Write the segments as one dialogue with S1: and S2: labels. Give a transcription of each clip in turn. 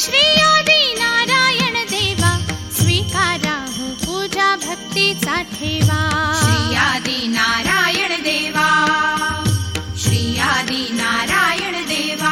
S1: श्री आदि नारायण देवा स्वीकारा हो पूजा भक्तीचा ठेवा
S2: श्री आदि नारायण देवा श्री आदि नारायण देवा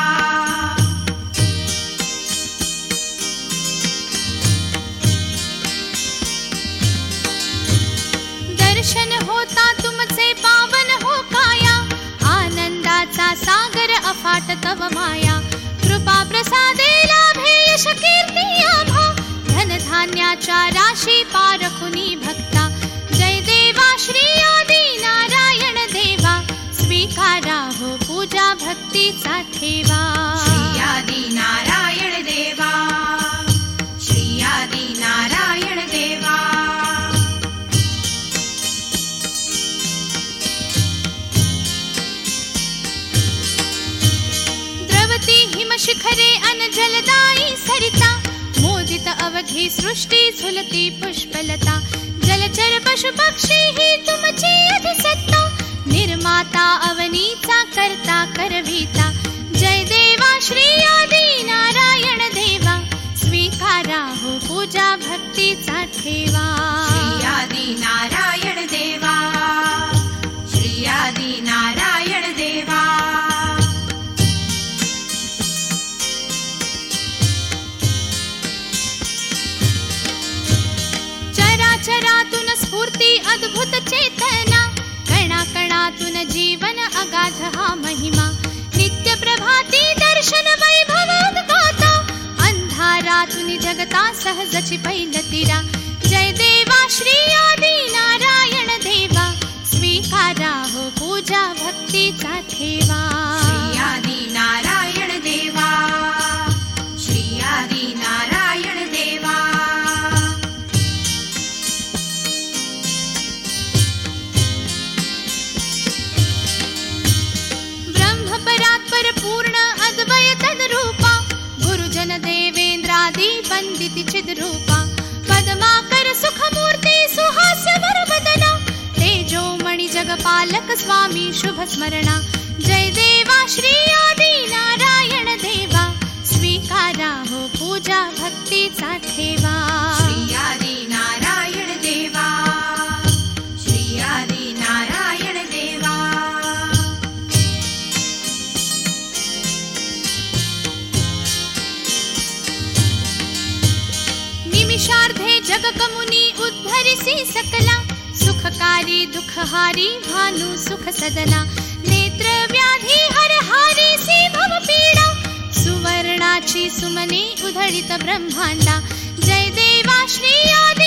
S1: दर्शन होता तुमचे पावन हो काया आनंदाचा सागर अफाट तव माया कृपा प्रसादे लाभे यश कीर्ती आभा धन धान्याच्या राशी पारखुनी भक्ता जय देवा श्री आदि नारायण देवा स्वीकारा हो पूजा भक्तीचा ठेवा
S2: श्री आदि नारायण देवा श्री आदि नारायण देवा
S1: द्रवती हिमशिखरे अनजलदायी सरिता मोदित अवघी सृष्टी झुलती पुष्पलता जलचर पशु पक्षी ही तुमची अधिसत्ता निर्माता अवनीचा करता करविता जय देवा श्री आदि नारायण देवा स्वीकारा हो पूजा भक्तीचा ठेवा
S2: श्री आदि नारायण देवा श्री आदि नारायण देवा
S1: चरातून स्फूर्ती अद्भुत चेतना कणा कणातून जीवन अगाध हा महिमा नित्य प्रभाती दर्शन वैभव उद्गाता अंधारातून जगता सहजची पैलतीरा जय देवा श्री आदि नारायण देवा स्वीकारा हो पूजा भक्तीचा ठेवा
S2: श्री आदि नारायण देवा श्री आदि नारायण देवा
S1: परात्पर पूर्ण अद्वय तद्रूपा गुरुजन देवेंद्रादि वंदिति चिद्रूपा पद्माकर सुखमूर्ति सुहास्य वरवदना तेजोमणि जगपालक स्वामी शुभ स्मरणा जय देवा श्री आदि नारायण देवा स्वीकारा हो पूजा भक्तीचा ठेवा
S2: श्री आदि नारायण देवा श्री आदि नारायण देवा
S1: निमिषार्धे जगकमुनी उद्धरिसी सकला सुखकारी दुःखहारी भानु सुख सदना नेत्र व्याधी हरहारी सी भव पीडा सुवर्णाची सुमने उधळित ब्रह्मांडा जय देवा श्री आदि